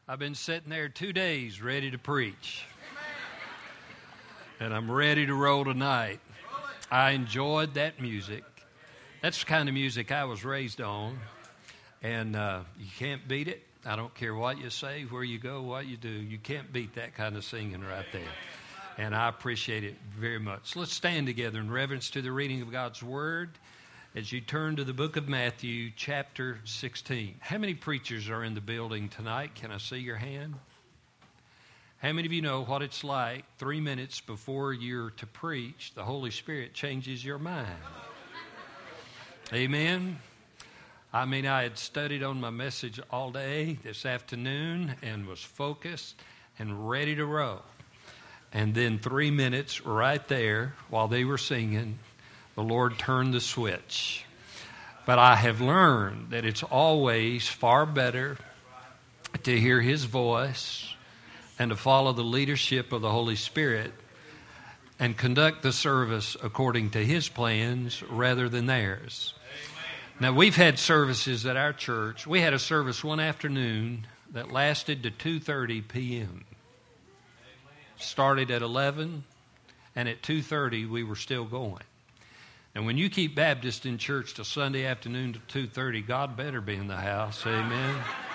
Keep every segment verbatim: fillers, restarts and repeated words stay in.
I've been sitting there two days ready to preach. And I'm ready to roll tonight. I enjoyed that music. That's the kind of music I was raised on. And uh, you can't beat it. I don't care what you say, where you go, what you do. You can't beat that kind of singing right there. And I appreciate it very much. Let's stand together in reverence to the reading of God's Word as you turn to the book of Matthew, chapter sixteen. How many preachers are in the building tonight? Can I see your hand? How many of you know what it's like three minutes before you're to preach, the Holy Spirit changes your mind? Amen? I mean, I had studied on my message all day this afternoon and was focused and ready to roll. And then three minutes right there while they were singing, the Lord turned the switch. But I have learned that it's always far better to hear His voice and to follow the leadership of the Holy Spirit and conduct the service according to His plans rather than theirs. Now, we've had services at our church. We had a service one afternoon that lasted to two thirty p.m. Started at eleven, and at two thirty we were still going. And when you keep Baptist in church till Sunday afternoon to two thirty, God better be in the house. Amen.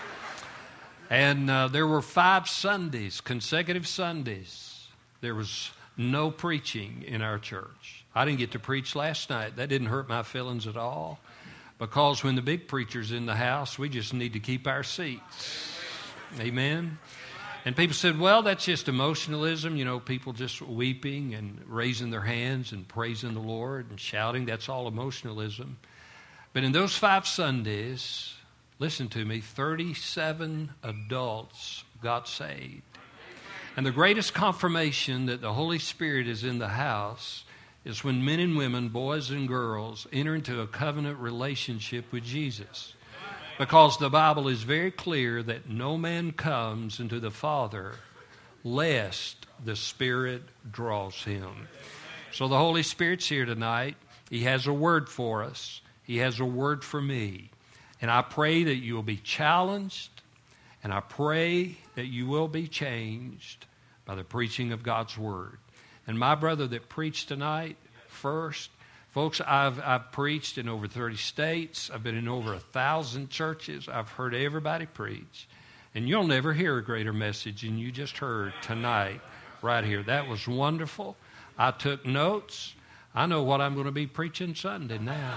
And uh, there were five Sundays, consecutive Sundays. There was no preaching in our church. I didn't get to preach last night. That didn't hurt my feelings at all. Because when the big preacher's in the house, we just need to keep our seats. Amen. And people said, well, that's just emotionalism. You know, people just weeping and raising their hands and praising the Lord and shouting. That's all emotionalism. But in those five Sundays, listen to me, thirty-seven adults got saved. And the greatest confirmation that the Holy Spirit is in the house is when men and women, boys and girls, enter into a covenant relationship with Jesus. Because the Bible is very clear that no man comes into the Father lest the Spirit draws him. So the Holy Spirit's here tonight. He has a word for us. He has a word for me. And I pray that you will be challenged, and I pray that you will be changed by the preaching of God's Word. And my brother that preached tonight, first, folks, I've I've preached in over thirty states. I've been in over a thousand churches. I've heard everybody preach. And you'll never hear a greater message than you just heard tonight right here. That was wonderful. I took notes. I know what I'm going to be preaching Sunday now.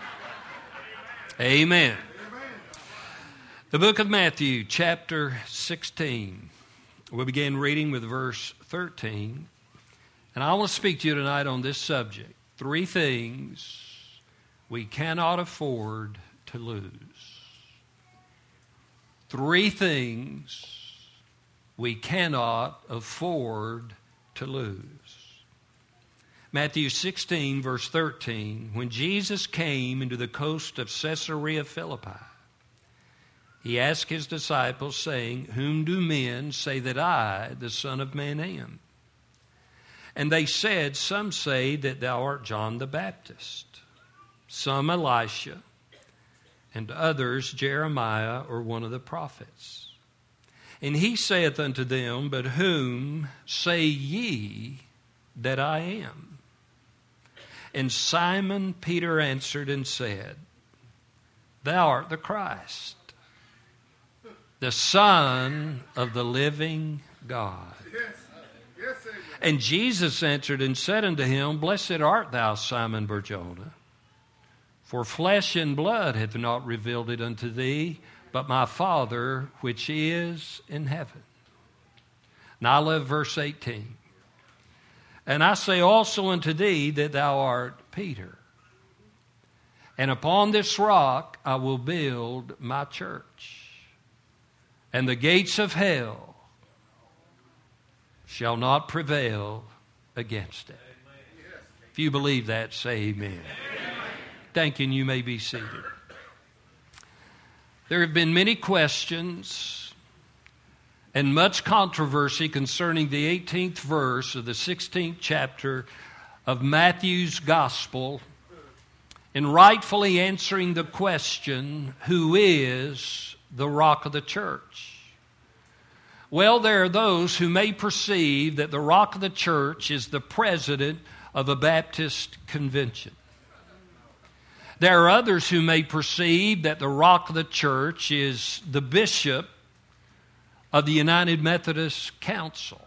Amen. The book of Matthew, chapter sixteen. We begin reading with verse thirteen. And I want to speak to you tonight on this subject. Three things we cannot afford to lose. Three things we cannot afford to lose. Matthew sixteen, verse thirteen. When Jesus came into the coast of Caesarea Philippi, He asked His disciples, saying, Whom do men say that I, the Son of Man, am? And they said, Some say that thou art John the Baptist, some Elisha, and others Jeremiah or one of the prophets. And He saith unto them, But whom say ye that I am? And Simon Peter answered and said, Thou art the Christ, the Son of the living God. Yes. Yes, and Jesus answered and said unto him, Blessed art thou, Simon Bar-Jonah, for flesh and blood hath not revealed it unto thee, but my Father which is in heaven. Now I love verse eighteen. And I say also unto thee that thou art Peter, and upon this rock I will build my church, and the gates of hell shall not prevail against it. If you believe that, say amen. Thank you, and you may be seated. There have been many questions and much controversy concerning the eighteenth verse of the sixteenth chapter of Matthew's Gospel, in rightfully answering the question, who is the rock of the church? Well, there are those who may perceive that the rock of the church is the president of a Baptist convention. There are others who may perceive that the rock of the church is the bishop of the United Methodist Council.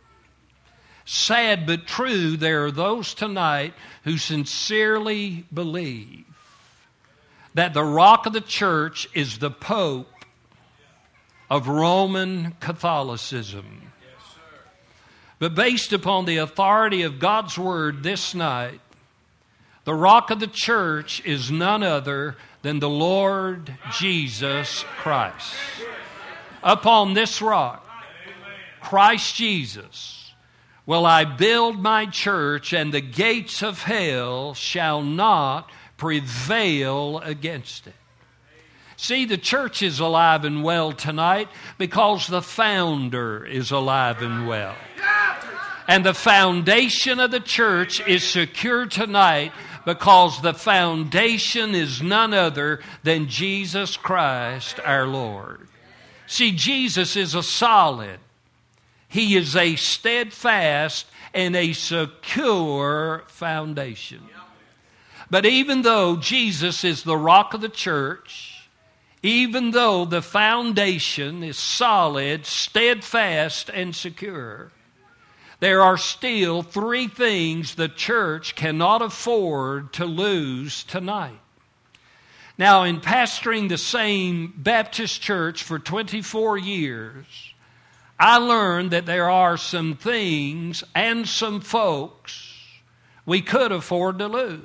Sad but true, there are those tonight who sincerely believe that the rock of the church is the Pope of Roman Catholicism. But based upon the authority of God's Word this night, the rock of the church is none other than the Lord Jesus Christ. Upon this rock, Christ Jesus, will I build my church, and the gates of hell shall not prevail against it. See, the church is alive and well tonight because the founder is alive and well. And the foundation of the church is secure tonight because the foundation is none other than Jesus Christ our Lord. See, Jesus is a solid. He is a steadfast and a secure foundation. But even though Jesus is the rock of the church, even though the foundation is solid, steadfast, and secure, there are still three things the church cannot afford to lose tonight. Now, in pastoring the same Baptist church for twenty-four years, I learned that there are some things and some folks we could afford to lose.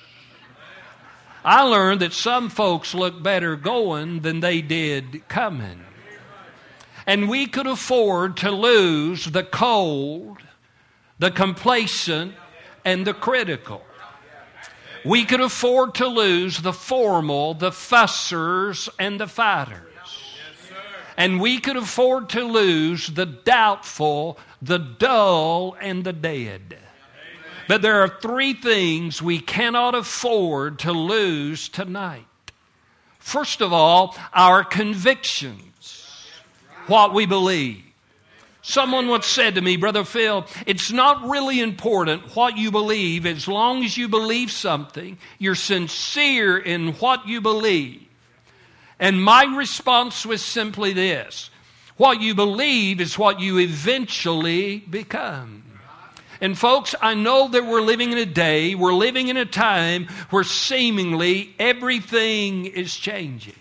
I learned that some folks look better going than they did coming. And we could afford to lose the cold, the complacent, and the critical. We could afford to lose the formal, the fussers, and the fighters. And we could afford to lose the doubtful, the dull, and the dead. But there are three things we cannot afford to lose tonight. First of all, our convictions, what we believe. Someone once said to me, Brother Phil, it's not really important what you believe as long as you believe something, you're sincere in what you believe. And my response was simply this: what you believe is what you eventually become. And folks, I know that we're living in a day, we're living in a time where seemingly everything is changing.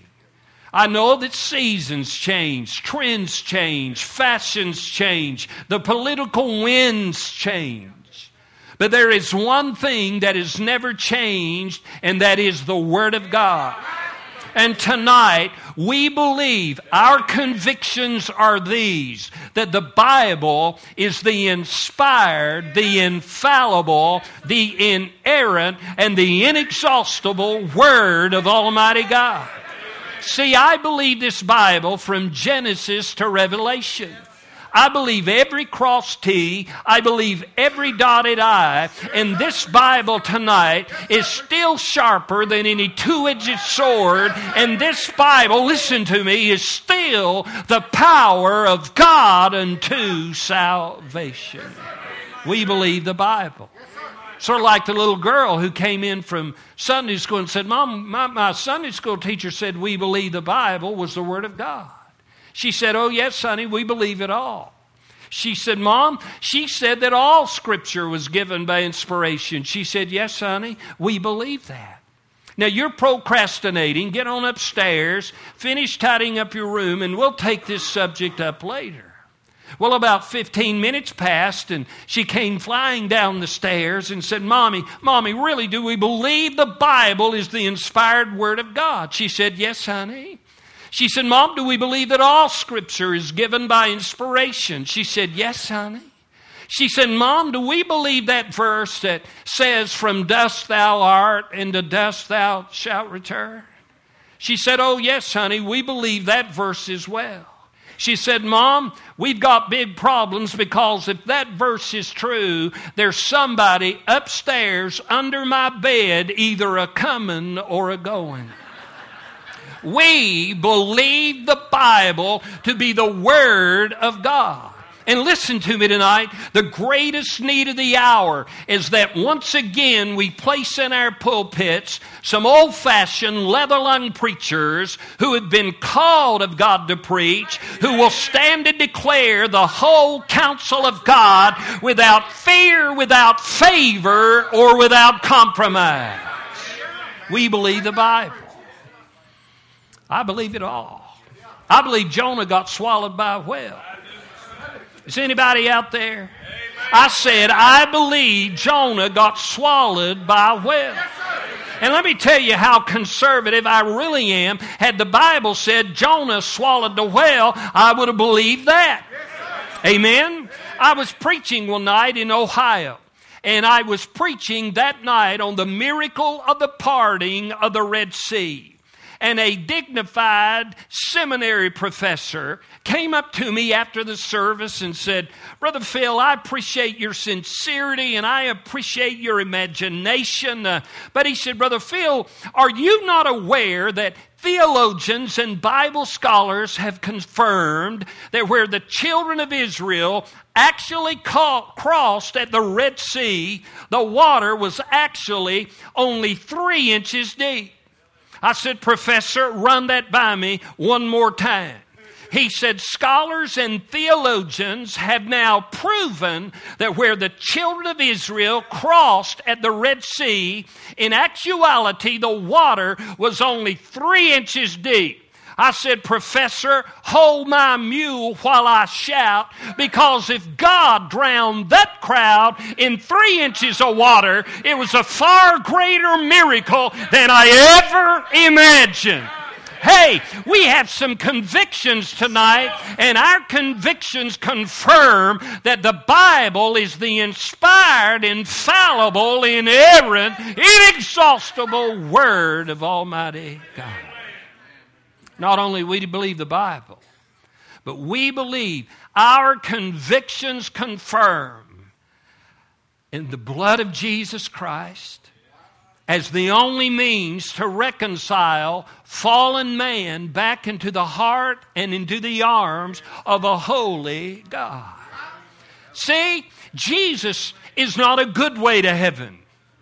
I know that seasons change, trends change, fashions change, the political winds change. But there is one thing that has never changed, and that is the Word of God. And tonight, we believe, our convictions are these, that the Bible is the inspired, the infallible, the inerrant, and the inexhaustible Word of Almighty God. See, I believe this Bible from Genesis to Revelation. I believe every crossed T. I believe every dotted I. And this Bible tonight is still sharper than any two-edged sword. And this Bible, listen to me, is still the power of God unto salvation. We believe the Bible. Sort of like the little girl who came in from Sunday school and said, Mom, my, my Sunday school teacher said we believe the Bible was the Word of God. She said, oh, yes, honey, we believe it all. She said, Mom, she said that all Scripture was given by inspiration. She said, yes, honey, we believe that. Now, you're procrastinating. Get on upstairs, finish tidying up your room, and we'll take this subject up later. Well, about fifteen minutes passed, and she came flying down the stairs and said, Mommy, Mommy, really, do we believe the Bible is the inspired Word of God? She said, yes, honey. She said, Mom, do we believe that all Scripture is given by inspiration? She said, yes, honey. She said, Mom, do we believe that verse that says, from dust thou art, and to dust thou shalt return? She said, oh, yes, honey, we believe that verse as well. She said, Mom, we've got big problems because if that verse is true, there's somebody upstairs under my bed, either a coming or a going. We believe the Bible to be the Word of God. And listen to me tonight, the greatest need of the hour is that once again we place in our pulpits some old-fashioned, leather-lung preachers who have been called of God to preach, who will stand and declare the whole counsel of God without fear, without favor, or without compromise. We believe the Bible. I believe it all. I believe Jonah got swallowed by a whale. Is anybody out there? I said, I believe Jonah got swallowed by a whale. And let me tell you how conservative I really am. Had the Bible said Jonah swallowed the whale, I would have believed that. Amen? I was preaching one night in Ohio. And I was preaching that night on the miracle of the parting of the Red Sea. And a dignified seminary professor came up to me after the service and said, Brother Phil, I appreciate your sincerity and I appreciate your imagination. Uh, but he said, Brother Phil, are you not aware that theologians and Bible scholars have confirmed that where the children of Israel actually ca- crossed at the Red Sea, the water was actually only three inches deep? I said, Professor, run that by me one more time. He said, scholars and theologians have now proven that where the children of Israel crossed at the Red Sea, in actuality, the water was only three inches deep. I said, Professor, hold my mule while I shout, because if God drowned that crowd in three inches of water, it was a far greater miracle than I ever imagined. Hey, we have some convictions tonight, and our convictions confirm that the Bible is the inspired, infallible, inerrant, inexhaustible Word of Almighty God. Not only do we believe the Bible, but we believe our convictions confirm in the blood of Jesus Christ as the only means to reconcile fallen man back into the heart and into the arms of a holy God. See, Jesus is not a good way to heaven.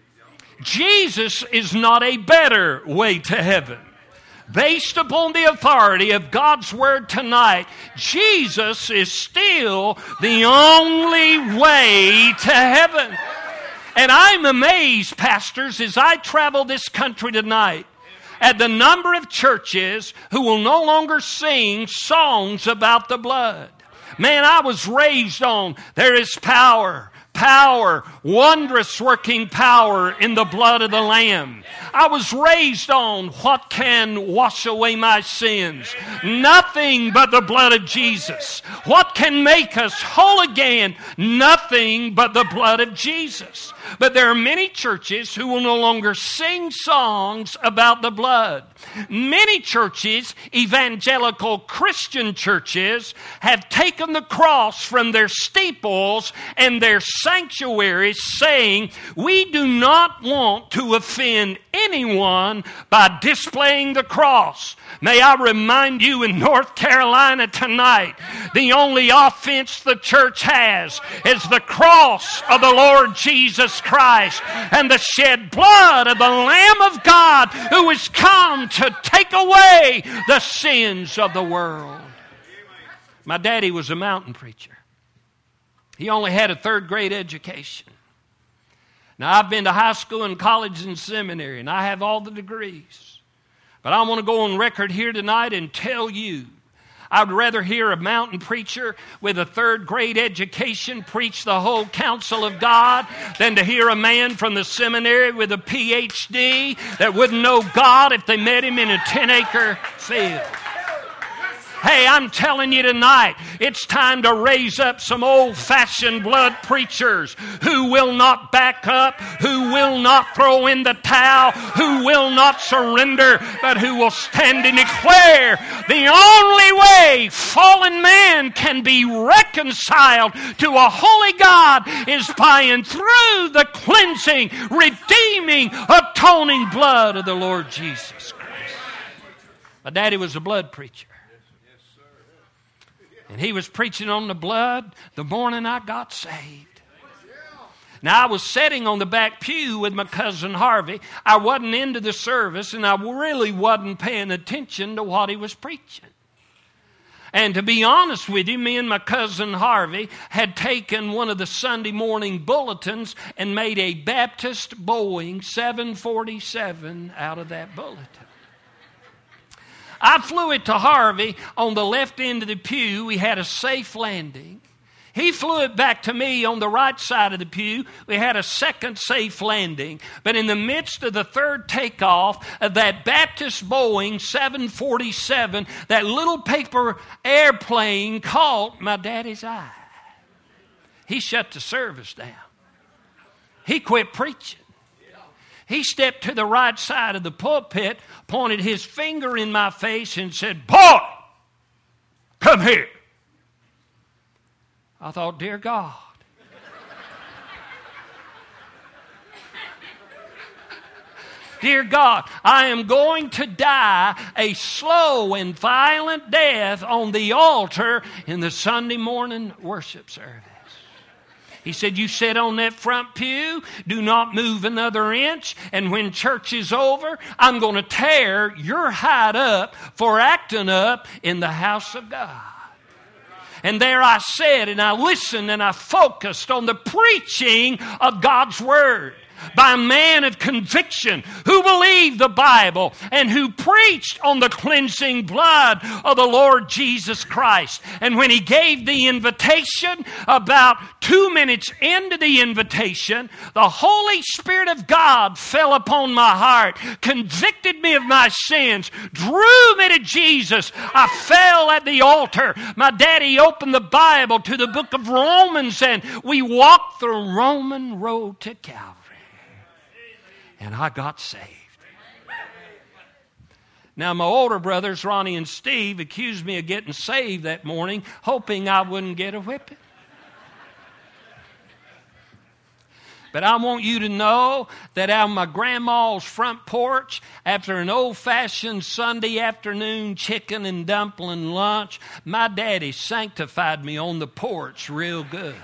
Jesus is not a better way to heaven. Based upon the authority of God's Word tonight, Jesus is still the only way to heaven. And I'm amazed, pastors, as I travel this country tonight, at the number of churches who will no longer sing songs about the blood. Man, I was raised on there is power. Power, wondrous working power in the blood of the Lamb. I was raised on what can wash away my sins. Nothing but the blood of Jesus. What can make us whole again? Nothing but the blood of Jesus. But there are many churches who will no longer sing songs about the blood. Many churches, evangelical Christian churches, have taken the cross from their steeples and their sanctuaries, saying, we do not want to offend anyone by displaying the cross. May I remind you, in North Carolina tonight, the only offense the church has is the cross of the Lord Jesus Christ and the shed blood of the Lamb of God, who has come to take away the sins of the world. My daddy was a mountain preacher. He only had a third grade education. Now, I've been to high school and college and seminary, and I have all the degrees. But I want to go on record here tonight and tell you, I'd rather hear a mountain preacher with a third grade education preach the whole counsel of God than to hear a man from the seminary with a P H D that wouldn't know God if they met him in a ten acre field. Hey, I'm telling you tonight, it's time to raise up some old-fashioned blood preachers who will not back up, who will not throw in the towel, who will not surrender, but who will stand and declare the only way fallen man can be reconciled to a holy God is by and through the cleansing, redeeming, atoning blood of the Lord Jesus Christ. My daddy was a blood preacher. And he was preaching on the blood the morning I got saved. Now, I was sitting on the back pew with my cousin Harvey. I wasn't into the service, and I really wasn't paying attention to what he was preaching. And to be honest with you, me and my cousin Harvey had taken one of the Sunday morning bulletins and made a Baptist Boeing seven forty-seven out of that bulletin. I flew it to Harvey on the left end of the pew. We had a safe landing. He flew it back to me on the right side of the pew. We had a second safe landing. But in the midst of the third takeoff of that Baptist Boeing seven forty-seven, that little paper airplane caught my daddy's eye. He shut the service down. He quit preaching. He stepped to the right side of the pulpit, pointed his finger in my face and said, "Boy, come here." I thought, dear God. Dear God, I am going to die a slow and violent death on the altar in the Sunday morning worship service. He said, you sit on that front pew, do not move another inch, and when church is over, I'm going to tear your hide up for acting up in the house of God. And there I sat and I listened and I focused on the preaching of God's Word by a man of conviction who believed the Bible and who preached on the cleansing blood of the Lord Jesus Christ. And when he gave the invitation, about two minutes into the invitation, the Holy Spirit of God fell upon my heart, convicted me of my sins, drew me to Jesus. I fell at the altar. My daddy opened the Bible to the book of Romans, and we walked the Roman road to Calvary. And I got saved. Now, my older brothers, Ronnie and Steve, accused me of getting saved that morning, hoping I wouldn't get a whipping. But I want you to know that out on my grandma's front porch, after an old-fashioned Sunday afternoon chicken and dumpling lunch, my daddy sanctified me on the porch real good.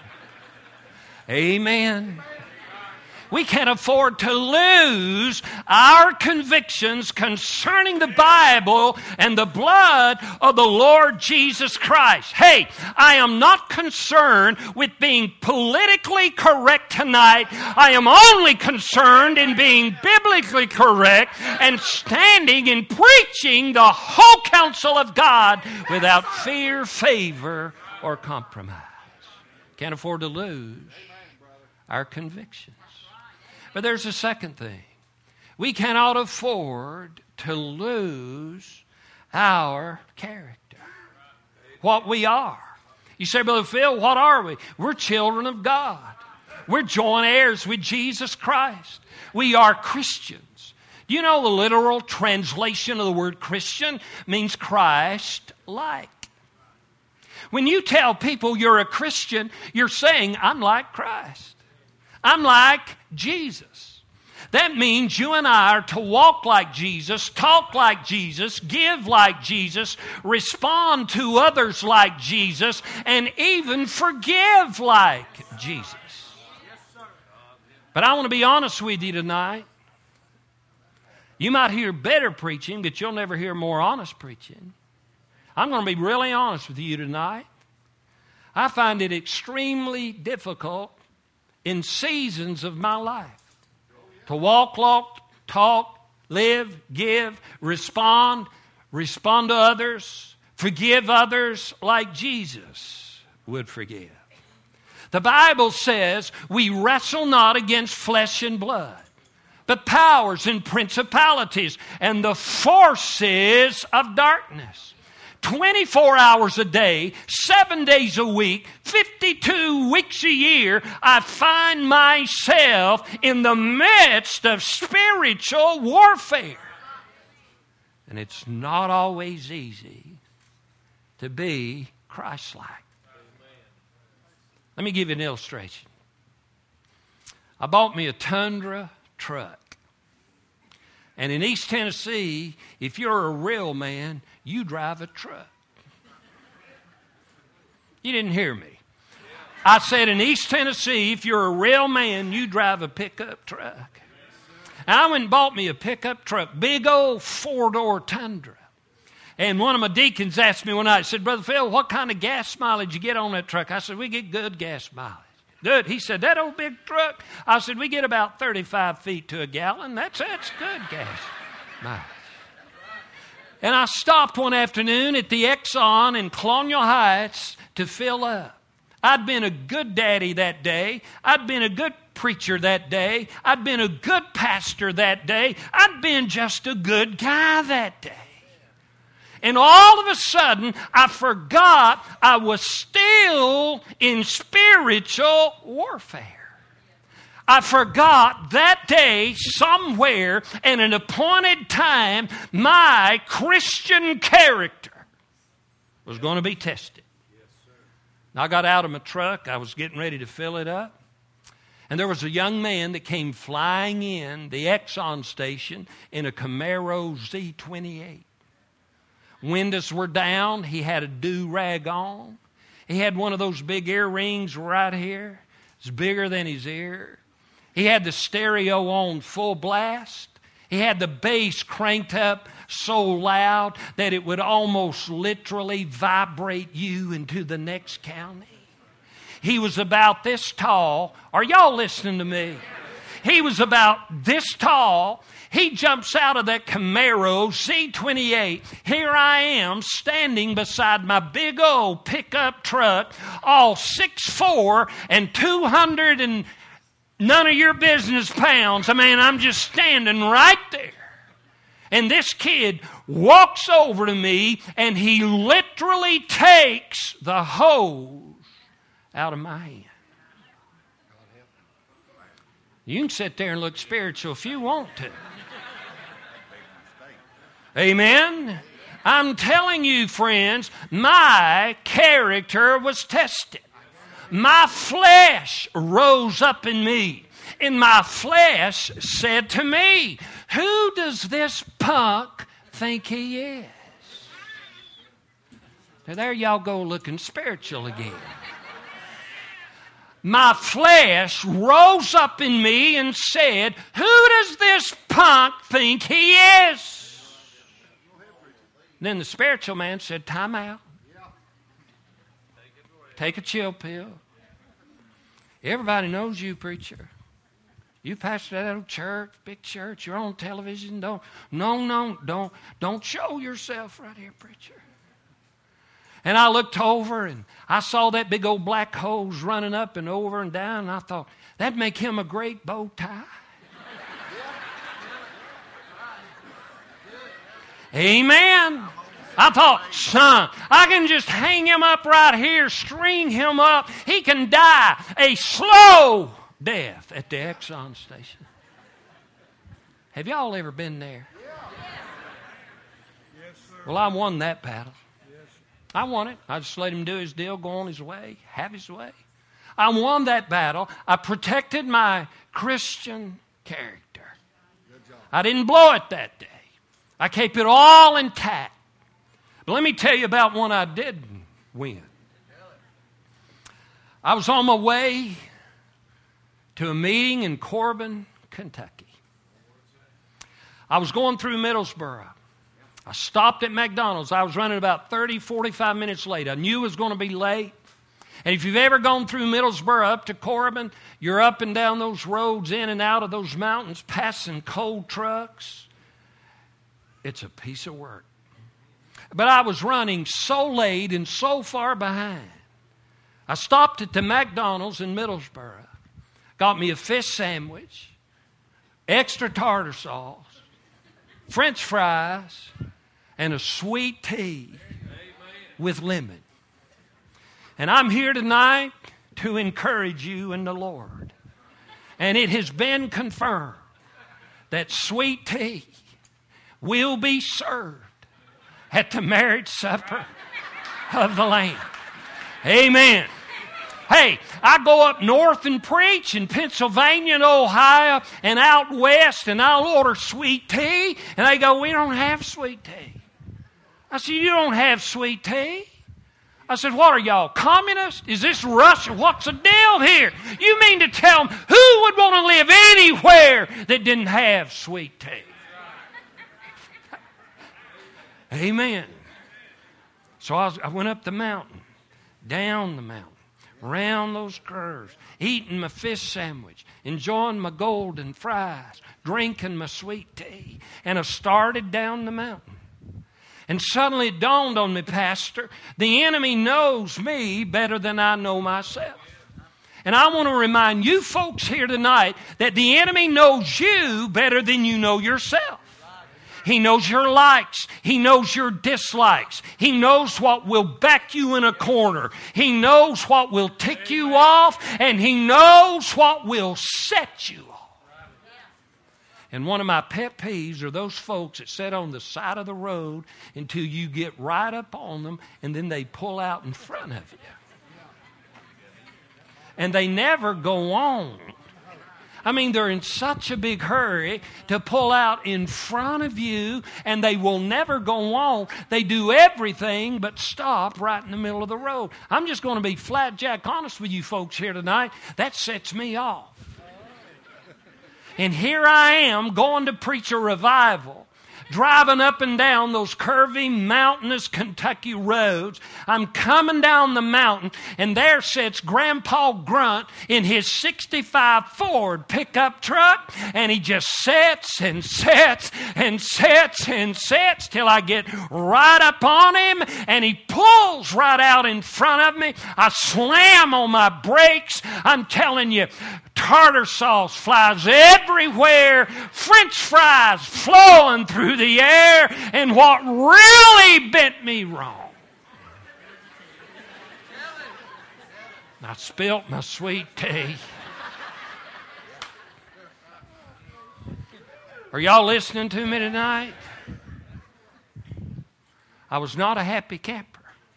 Amen. We can't afford to lose our convictions concerning the Bible and the blood of the Lord Jesus Christ. Hey, I am not concerned with being politically correct tonight. I am only concerned in being biblically correct and standing and preaching the whole counsel of God without fear, favor, or compromise. Can't afford to lose our convictions. But there's a second thing. We cannot afford to lose our character. What we are. You say, Brother Phil, what are we? We're children of God. We're joint heirs with Jesus Christ. We are Christians. Do you know the literal translation of the word Christian means Christ-like? When you tell people you're a Christian, you're saying, I'm like Christ. I'm like Jesus. That means you and I are to walk like Jesus, talk like Jesus, give like Jesus, respond to others like Jesus, and even forgive like Jesus. But I want to be honest with you tonight. You might hear better preaching, but you'll never hear more honest preaching. I'm going to be really honest with you tonight. I find it extremely difficult in seasons of my life to walk, walk, talk, live, give, respond, respond to others, forgive others like Jesus would forgive. The Bible says we wrestle not against flesh and blood, but powers and principalities and the forces of darkness. twenty-four hours a day, seven days a week, fifty-two weeks a year, I find myself in the midst of spiritual warfare. And it's not always easy to be Christ-like. Let me give you an illustration. I bought me a Tundra truck. And in East Tennessee, if you're a real man, you drive a truck. You didn't hear me. I said in East Tennessee, if you're a real man, you drive a pickup truck. And I went and bought me a pickup truck, big old four-door Tundra. And one of my deacons asked me one night, said, Brother Phil, what kind of gas mileage you get on that truck? I said, we get good gas mileage. Good. He said, that old big truck? I said, we get about thirty-five feet to a gallon. That's, that's good gas mileage. And I stopped one afternoon at the Exxon in Colonial Heights to fill up. I'd been a good daddy that day. I'd been a good preacher that day. I'd been a good pastor that day. I'd been just a good guy that day. And all of a sudden, I forgot I was still in spiritual warfare. I forgot that day, somewhere, in an appointed time, my Christian character was going to be tested. I got out of my truck. I was getting ready to fill it up. And there was a young man that came flying in the Exxon station in a Camaro Z twenty-eight. Windows were down. He had a do-rag on. He had one of those big earrings right here. It's bigger than his ear. He had the stereo on full blast. He had the bass cranked up so loud that it would almost literally vibrate you into the next county. He was about this tall. Are y'all listening to me? He was about this tall. He jumps out of that Camaro Z twenty-eight. Here I am standing beside my big old pickup truck, all six foot four and two hundred and none of your business pounds. I mean, I'm just standing right there. And this kid walks over to me and he literally takes the hose out of my hand. You can sit there and look spiritual if you want to. Amen? I'm telling you, friends, my character was tested. My flesh rose up in me. And my flesh said to me, who does this punk think he is? Now there y'all go looking spiritual again. My flesh rose up in me and said, who does this punk think he is? Then the spiritual man said, time out. Take a chill pill. Everybody knows you, preacher. You pastor that old church, big church. You're on television. Don't, no, no, don't, don't show yourself right here, preacher. And I looked over and I saw that big old black hose running up and over and down. And I thought, that'd make him a great bow tie. Amen. I thought, son, I can just hang him up right here, string him up. He can die a slow death at the Exxon station. Have y'all ever been there? Yes, sir. Well, I won that battle. I won it. I just let him do his deal, go on his way, have his way. I won that battle. I protected my Christian character. I didn't blow it that day. I kept it all intact. But let me tell you about one I did win. I was on my way to a meeting in Corbin, Kentucky. I was going through Middlesboro. I stopped at McDonald's. I was running about thirty, forty-five minutes late. I knew I was going to be late. And if you've ever gone through Middlesboro up to Corbin, you're up and down those roads, in and out of those mountains, passing coal trucks. It's a piece of work. But I was running so late and so far behind. I stopped at the McDonald's in Middlesboro. Got me a fish sandwich, extra tartar sauce, French fries, and a sweet tea with lemon. And I'm here tonight to encourage you in the Lord. And it has been confirmed that sweet tea will be served at the marriage supper of the Lamb. Amen. Hey, I go up north and preach in Pennsylvania and Ohio and out west, and I'll order sweet tea, and they go, we don't have sweet tea. I said, you don't have sweet tea? I said, what are y'all, communists? Is this Russia? What's the deal here? You mean to tell them who would want to live anywhere that didn't have sweet tea? Amen. So I, was, I went up the mountain, down the mountain, around those curves, eating my fish sandwich, enjoying my golden fries, drinking my sweet tea, and I started down the mountain. And suddenly it dawned on me, Pastor, the enemy knows me better than I know myself. And I want to remind you folks here tonight that the enemy knows you better than you know yourself. He knows your likes. He knows your dislikes. He knows what will back you in a corner. He knows what will tick you off, and He knows what will set you off. And one of my pet peeves are those folks that sit on the side of the road until you get right up on them, and then they pull out in front of you. And they never go on. I mean, they're in such a big hurry to pull out in front of you, and they will never go on. They do everything but stop right in the middle of the road. I'm just going to be flat jack honest with you folks here tonight. That sets me off. And here I am going to preach a revival, driving up and down those curvy, mountainous Kentucky roads. I'm coming down the mountain, and there sits Grandpa Grunt in his sixty-five Ford pickup truck, and he just sits and sits and sits and sits till I get right up on him, and he pulls right out in front of me. I slam on my brakes. I'm telling you, tartar sauce flies everywhere, French fries flowing through the air, and what really bent me wrong, I spilt my sweet tea. Are y'all listening to me tonight? I was not a happy camper.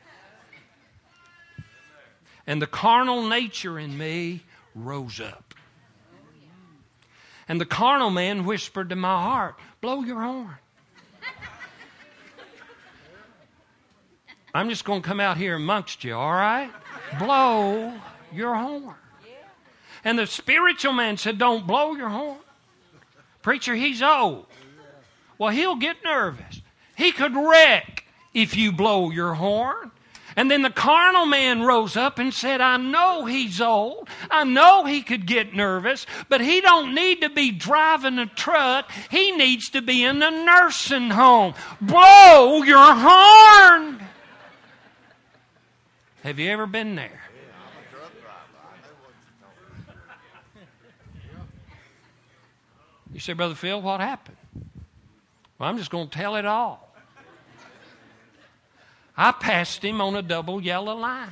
And the carnal nature in me rose up. And the carnal man whispered to my heart, blow your horn. I'm just going to come out here amongst you, all right? Blow your horn. And the spiritual man said, don't blow your horn. Preacher, he's old. Well, he'll get nervous. He could wreck if you blow your horn. And then the carnal man rose up and said, I know he's old. I know he could get nervous, but he don't need to be driving a truck. He needs to be in a nursing home. Blow your horn. Have you ever been there? You say, Brother Phil, what happened? Well, I'm just going to tell it all. I passed him on a double yellow line.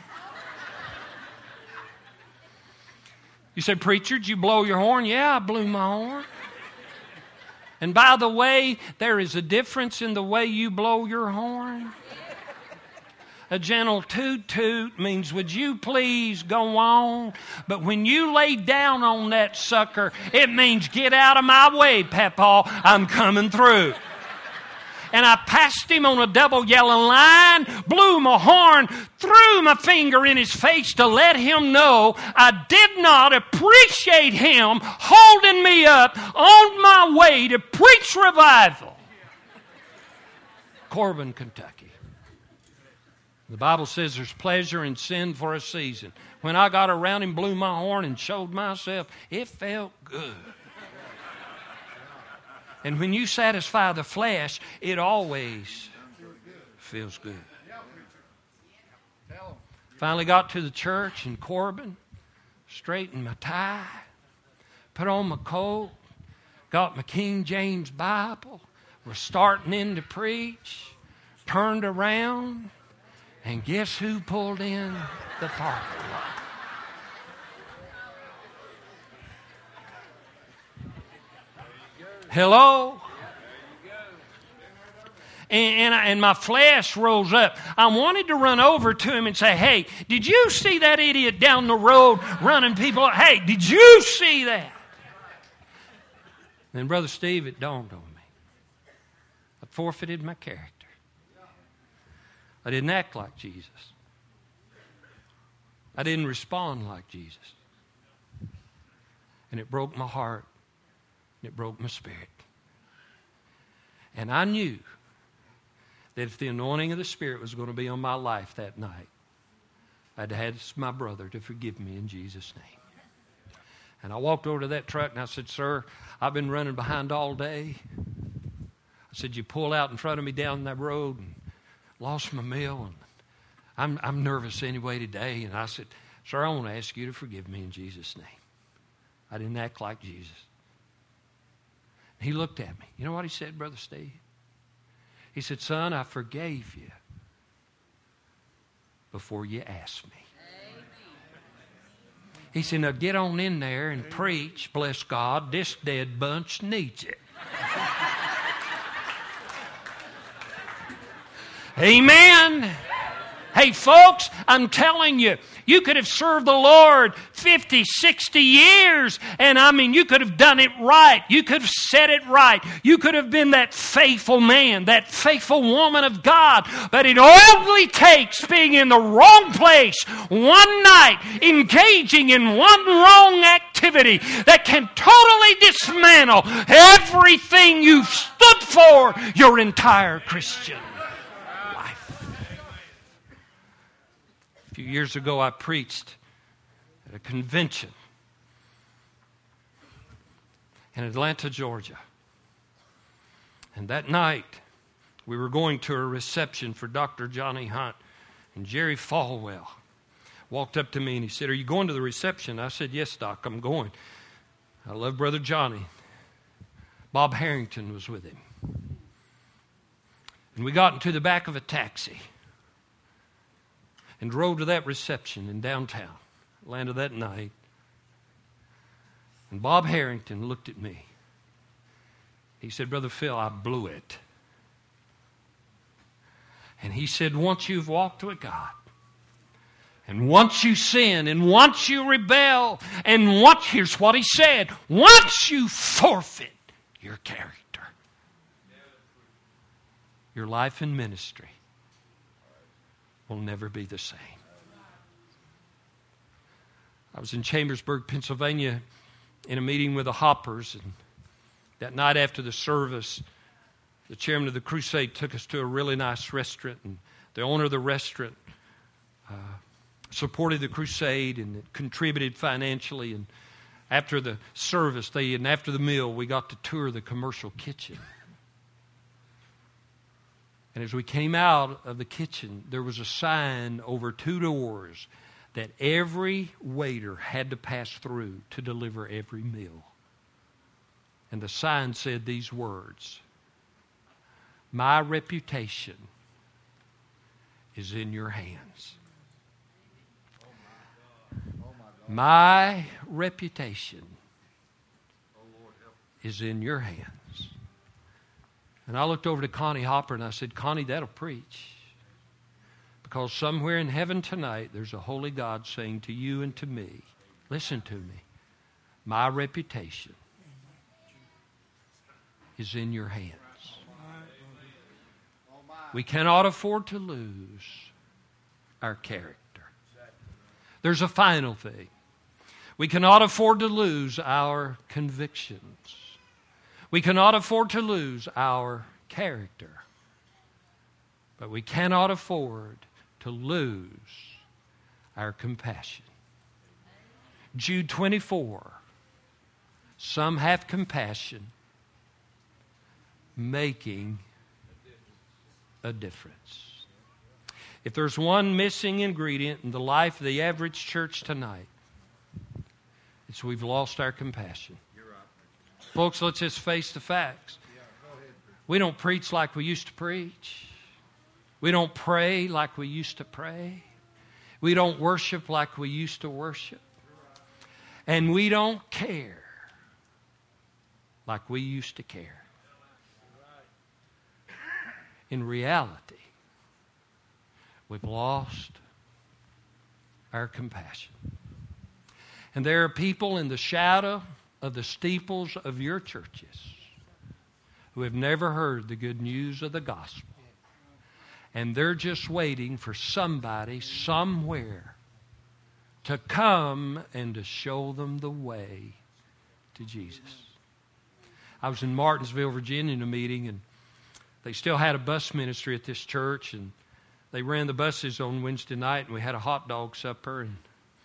You said, preacher, did you blow your horn? Yeah, I blew my horn. And by the way, there is a difference in the way you blow your horn. A gentle toot toot means, would you please go on? But when you lay down on that sucker, it means, get out of my way, Papaw. I'm coming through. And I passed him on a double yellow line, blew my horn, threw my finger in his face to let him know I did not appreciate him holding me up on my way to preach revival. Corbin, Kentucky. The Bible says there's pleasure in sin for a season. When I got around him, blew my horn, and showed myself, it felt good. And when you satisfy the flesh, it always feels good. Finally got to the church in Corbin, straightened my tie, put on my coat, got my King James Bible, was starting in to preach, turned around, and guess who pulled in the parking lot? Hello? and, and, I, and my flesh rose up. I wanted to run over to him and say, hey, did you see that idiot down the road running people? Hey, did you see that? Then, Brother Steve, it dawned on me. I forfeited my character. I didn't act like Jesus. I didn't respond like Jesus. And it broke my heart. And it broke my spirit. And I knew that if the anointing of the Spirit was going to be on my life that night, I'd had my brother to forgive me in Jesus' name. And I walked over to that truck and I said, sir, I've been running behind all day. I said, you pulled out in front of me down that road and lost my meal. And I'm, I'm nervous anyway today. And I said, sir, I want to ask you to forgive me in Jesus' name. I didn't act like Jesus. He looked at me. You know what he said, Brother Steve? He said, son, I forgave you before you asked me. He said, now get on in there and preach. Bless God, this dead bunch needs it. Amen. Hey, folks, I'm telling you, you could have served the Lord fifty, sixty years, and I mean, you could have done it right. You could have said it right. You could have been that faithful man, that faithful woman of God. But it only takes being in the wrong place one night, engaging in one wrong activity that can totally dismantle everything you've stood for your entire Christian. A few years ago, I preached at a convention in Atlanta, Georgia. And that night, we were going to a reception for Doctor Johnny Hunt. And Jerry Falwell walked up to me and he said, are you going to the reception? I said, yes, Doc, I'm going. I love Brother Johnny. Bob Harrington was with him. And we got into the back of a taxi and drove to that reception in downtown Atlanta that night. And Bob Harrington looked at me. He said, Brother Phil, I blew it. And he said, once you've walked with God, and once you sin, and once you rebel, and once, here's what he said, once you forfeit your character, your life and ministry will never be the same. I was in Chambersburg, Pennsylvania, in a meeting with the Hoppers, and that night after the service, the chairman of the crusade took us to a really nice restaurant, and the owner of the restaurant uh, supported the crusade and contributed financially. And after the service, they and after the meal, we got to tour the commercial kitchen. And as we came out of the kitchen, there was a sign over two doors that every waiter had to pass through to deliver every meal. And the sign said these words, my reputation is in your hands. My reputation is in your hands. And I looked over to Connie Hopper and I said, Connie, that'll preach. Because somewhere in heaven tonight, there's a holy God saying to you and to me, listen to me, my reputation is in your hands. We cannot afford to lose our character. There's a final thing. We cannot afford to lose our convictions. We cannot afford to lose our character. But we cannot afford to lose our compassion. Jude twenty-four. Some have compassion, making a difference. If there's one missing ingredient in the life of the average church tonight, it's we've lost our compassion. Folks, let's just face the facts. We don't preach like we used to preach. We don't pray like we used to pray. We don't worship like we used to worship. And we don't care like we used to care. in reality, we've lost our compassion. And there are people in the shadow of the steeples of your churches who have never heard the good news of the gospel. And they're just waiting for somebody somewhere to come and to show them the way to Jesus. I was in Martinsville, Virginia in a meeting, and they still had a bus ministry at this church, and they ran the buses on Wednesday night, and we had a hot dog supper, and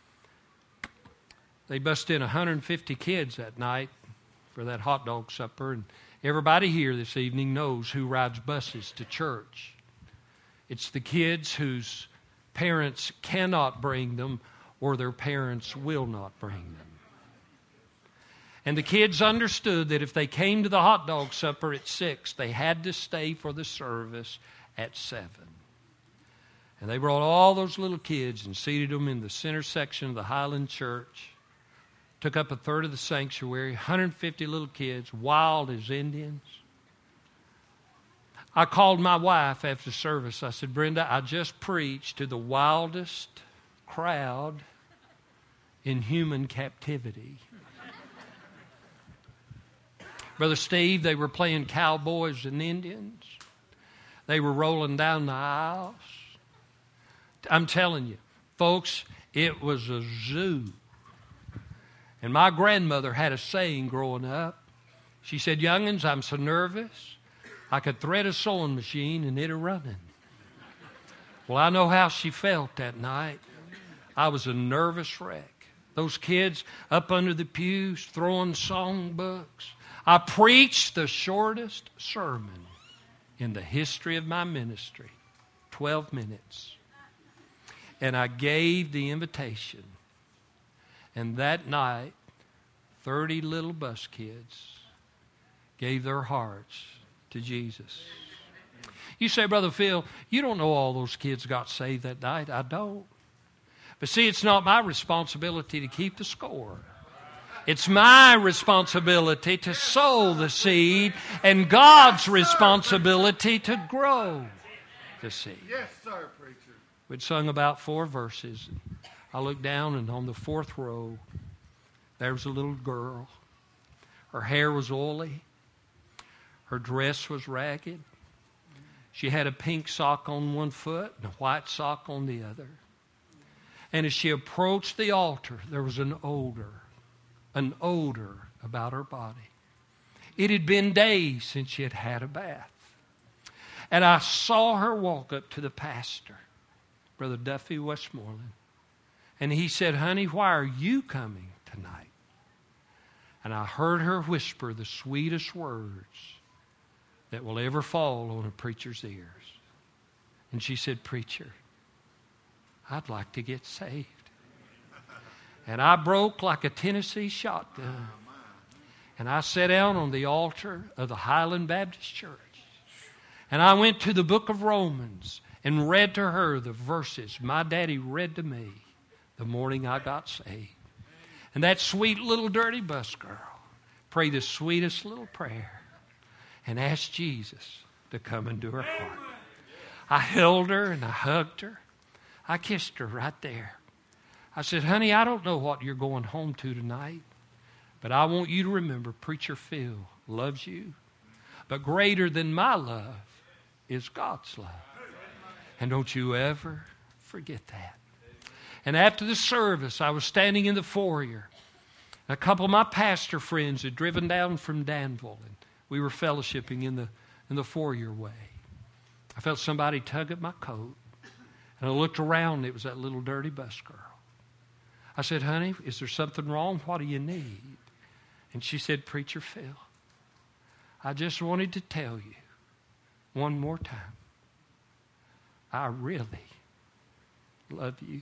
they bussed in one hundred fifty kids that night for that hot dog supper, and everybody here this evening knows who rides buses to church. It's the kids whose parents cannot bring them or their parents will not bring them. And the kids understood that if they came to the hot dog supper at six, they had to stay for the service at seven. And they brought all those little kids and seated them in the center section of the Highland Church. Took up a third of the sanctuary, one hundred fifty little kids, wild as Indians. I called my wife after service. I said, Brenda, I just preached to the wildest crowd in human captivity. Brother Steve, they were playing cowboys and Indians. They were rolling down the aisles. I'm telling you, folks, it was a zoo. And my grandmother had a saying growing up. She said, young'uns, I'm so nervous, I could thread a sewing machine and it a running. Well, I know how she felt that night. I was a nervous wreck. Those kids up under the pews throwing songbooks. I preached the shortest sermon in the history of my ministry, twelve minutes. And I gave the invitation. And that night, thirty little bus kids gave their hearts to Jesus. You say, Brother Phil, you don't know all those kids got saved that night. I don't. But see, it's not my responsibility to keep the score. It's my responsibility to sow the seed and God's responsibility to grow the seed. Yes, sir, preacher. We'd sung about four verses. I looked down, and on the fourth row, there was a little girl. Her hair was oily. Her dress was ragged. She had a pink sock on one foot and a white sock on the other. And as she approached the altar, there was an odor, an odor about her body. It had been days since she had had a bath. And I saw her walk up to the pastor, Brother Duffy Westmoreland. And he said, honey, why are you coming tonight? And I heard her whisper the sweetest words that will ever fall on a preacher's ears. And she said, preacher, I'd like to get saved. And I broke like a Tennessee shotgun. And I sat down on the altar of the Highland Baptist Church. And I went to the book of Romans and read to her the verses my daddy read to me the morning I got saved. And that sweet little dirty bus girl prayed the sweetest little prayer and asked Jesus to come into her heart. I held her and I hugged her. I kissed her right there. I said, honey, I don't know what you're going home to tonight, but I want you to remember Preacher Phil loves you. But greater than my love is God's love. And don't you ever forget that. And after the service, I was standing in the foyer. A couple of my pastor friends had driven down from Danville, and we were fellowshipping in the, in the foyer way. I felt somebody tug at my coat, and I looked around, and it was that little dirty bus girl. I said, honey, is there something wrong? What do you need? And she said, Preacher Phil, I just wanted to tell you one more time, I really love you.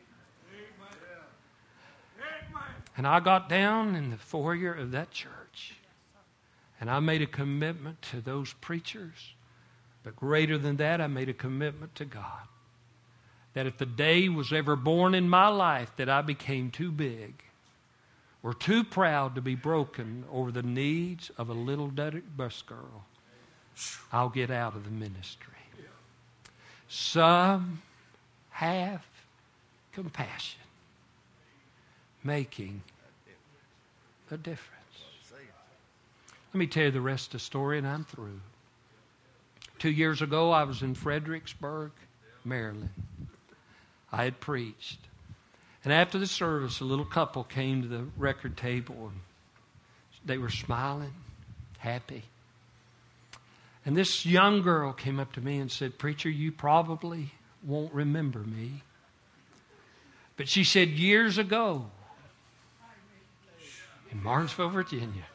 And I got down in the foyer of that church, and I made a commitment to those preachers. But greater than that, I made a commitment to God. That if the day was ever born in my life that I became too big or too proud to be broken over the needs of a little dirty bus girl, I'll get out of the ministry. Some have compassion, making a difference. Let me tell you the rest of the story and I'm through. Two years ago, I was in Fredericksburg, Maryland. I had preached. And after the service, a little couple came to the record table and they were smiling, happy. And this young girl came up to me and said, "Preacher, you probably won't remember me. But," she said, "years ago in Martinsville, Virginia,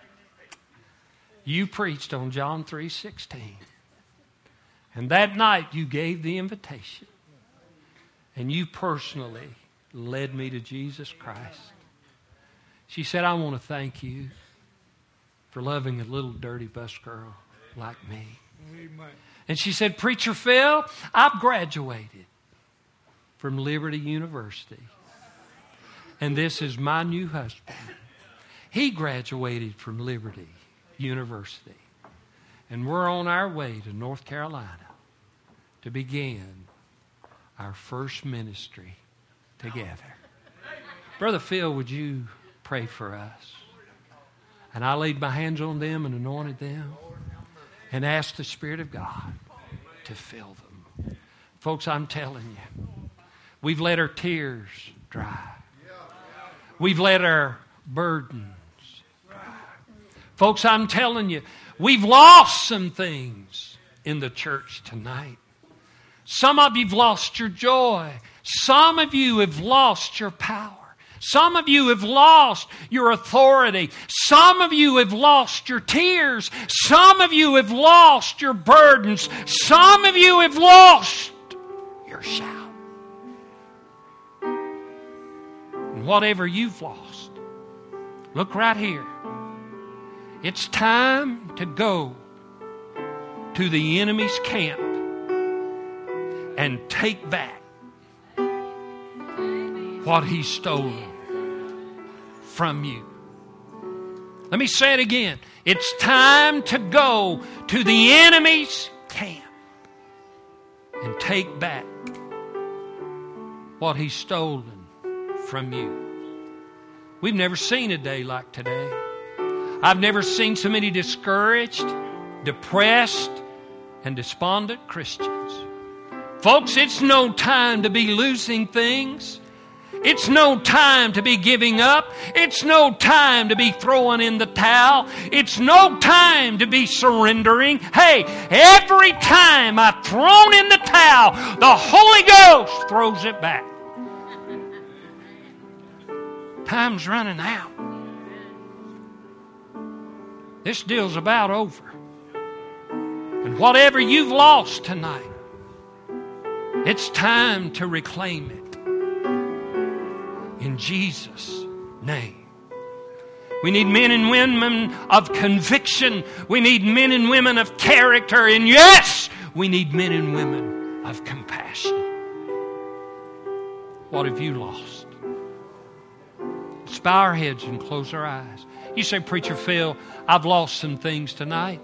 you preached on John three sixteen. And that night you gave the invitation. And you personally led me to Jesus Christ." She said, "I want to thank you for loving a little dirty bus girl like me." Amen. And she said, "Preacher Phil, I've graduated from Liberty University. And this is my new husband. He graduated from Liberty University. And we're on our way to North Carolina to begin our first ministry together." Brother Phil, would you pray for us? And I laid my hands on them and anointed them and asked the Spirit of God to fill them. Folks, I'm telling you, we've let our tears dry. We've let our burdens dry. Folks, I'm telling you, we've lost some things in the church tonight. Some of you have lost your joy. Some of you have lost your power. Some of you have lost your authority. Some of you have lost your tears. Some of you have lost your burdens. Some of you have lost your shout. And whatever you've lost, look right here. It's time to go to the enemy's camp and take back what he's stolen from you. Let me say it again. It's time to go to the enemy's camp and take back what he's stolen from you. We've never seen a day like today. I've never seen so many discouraged, depressed, and despondent Christians. Folks, it's no time to be losing things. It's no time to be giving up. It's no time to be throwing in the towel. It's no time to be surrendering. Hey, every time I've thrown in the towel, the Holy Ghost throws it back. Time's running out. This deal's about over. And whatever you've lost tonight, it's time to reclaim it. In Jesus' name. We need men and women of conviction. We need men and women of character. And yes, we need men and women of compassion. What have you lost? Let's bow our heads and close our eyes. You say, "Preacher Phil, I've lost some things tonight.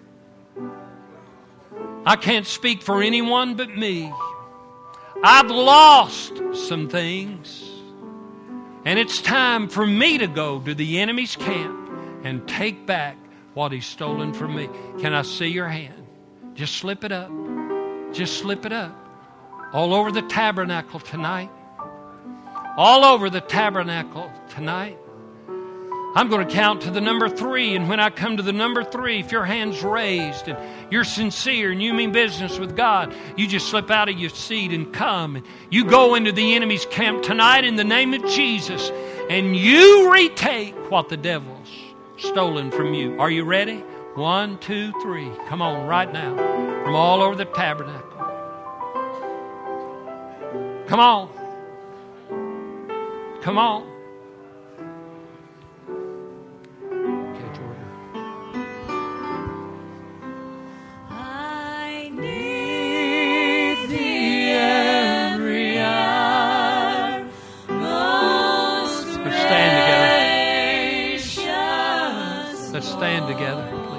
I can't speak for anyone but me. I've lost some things. And it's time for me to go to the enemy's camp and take back what he's stolen from me." Can I see your hand? Just slip it up. Just slip it up. All over the tabernacle tonight. All over the tabernacle tonight. I'm going to count to the number three. And when I come to the number three, if your hand's raised and you're sincere and you mean business with God, you just slip out of your seat and come. And you go into the enemy's camp tonight in the name of Jesus. And you retake what the devil's stolen from you. Are you ready? One, two, three. Come on right now. From all over the tabernacle. Come on. Come on. Stand together.